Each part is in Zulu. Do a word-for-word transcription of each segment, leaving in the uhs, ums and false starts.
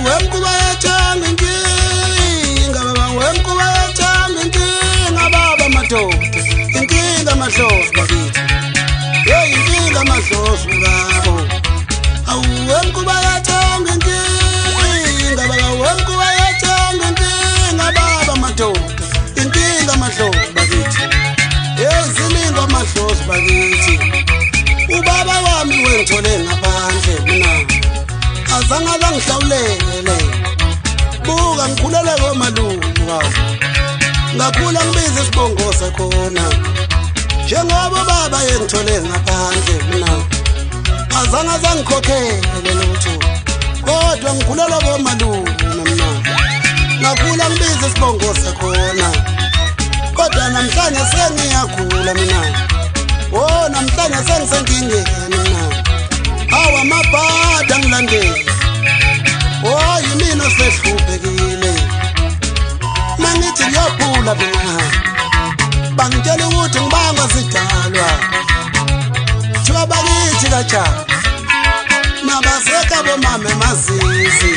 Awemkuba yachanga inkinga baba wemkuba yachanga inkinga baba madoda inkinga madlozi bakithi hey inkinga madlozi babo awemkuba yachanga inkinga baba wemkuba yachanga inkinga baba madoda inkinga madlozi bakithi hey zilinga madlozi bakithi ubaba wami wengithole ngaphandle mina azange langihlawulele buka ngikhulele komalunga ngakhula ngibiza isibongo sakhona njengoba baba yengithole ngaphandle mina azange zangikhokhele lutho kodwa ngikhulele komalunga mina ngakhula ngibiza isibongo sakhona kodwa namhlanje sengiyakhula mina oh namhlanje sengisenkingeni mina awa mabhada ngilandele oh yimina sehluphekile mangithi ngiyaphula mina bangitshela ukuthi ngibanga sidalwa thiwa bakithi kacha nabaseka bomama emazizi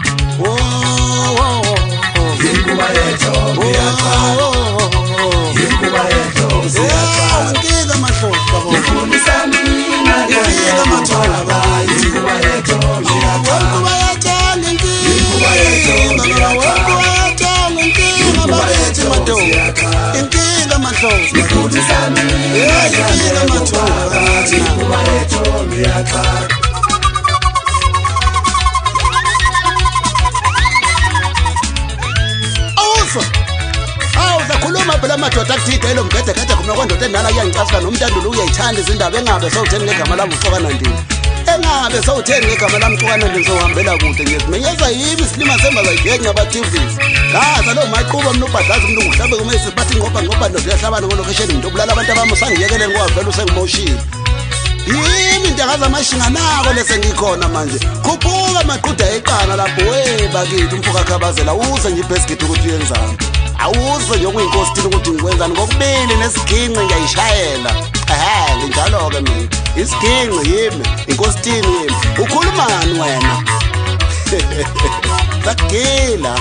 oh yinkuba yethu ngiyaqala yinkuba yethu ngiyaqala inkinga mahlobo babo ngifundisa mina inkinga mathola bayi yinkuba yethu ngiyaqala yinkuba yethu inkinga yinkuba yethu inkinga bakithi madoda inkinga mahlobo ngifundisa mina inkinga mathola yinkuba yethu ngiyaqala awu zakhuluma phela amadoda akuthide elo mgede kade khona kwandoda endala kuyangicasula nomntandulo uyayithanda izindaba engabe sawutheni ngegama lami uxokana ndini engabe sawutheni ngegama lami uxokana ndini sohambela kude nje simenyeza yibi silima semba zayibheki ngaba-tvs ngaza lo maquba mna ubhadlaza umntu nguhlabe kumese bathi ngoba ngoba noziyahlabana ngolocation ngento obulala abantu abami usangiyekeleni ngoba vele usengimoshile yimi ndiyakaza amashinga nako lesengikhona manje khuphuka maqhuda eqana lapho we bakithi umfuka khabazela uze nje ibhesikithi ukuthi uyenzani awuze nje okuyinkosi thina ukuthi ngikwenzani ngokubili nesiginqi ngiyayishayela ehe linjalo-ke mina isiginqi yimi inkosi thini yimi ukhulumani wena sakugila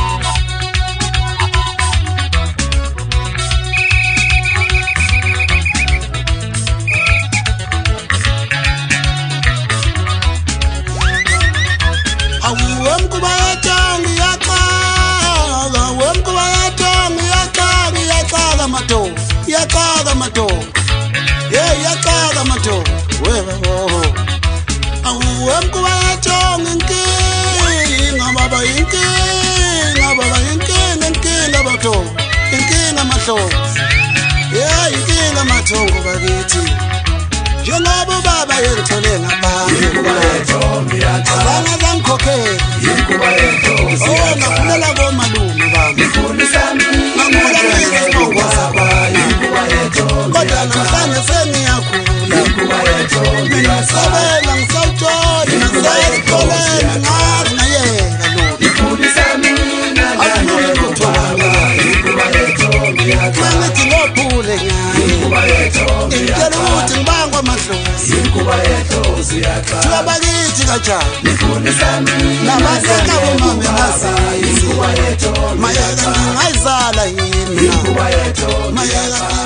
awemkuba yachanga iyaqala wemkuba yachanga iyaqala iyaqala madoda iyaqala madoda hey iyaqala madoda webo awemkuba yachanga inkinga baba inkinga baba inkinga inkinga madoda inkinga mahlobo hey inkinga mathongo bakithi njengoba ubaba yengithole ngaphandle yinkuba yethu ngiyaqala azange zangikhokhele yinkuba yethu ngiyaqala ngakhulela komalume bami ngifundisa mina ngakhula ngisibongo sabayi yinkuba yethu kodwa namhlanje sengiyakhula yinkuba yethu ngiyaqala ngisawuthola ngisayitholeni ngazi ngayeka lo ngifundisa mina ngakhula yinkuba yethu ngiyaqala ngithi ngophule ngayo yinkuba yethu ngiyaqala ukuthi ngibangwa madlozi yinkuba yethu ziyaqala thiwa bakithi kanjani ngifundisa mina nabaseka bomama emazizi yinkuba yethu mayeka ngingayizala yini yinkuba yethu mayeka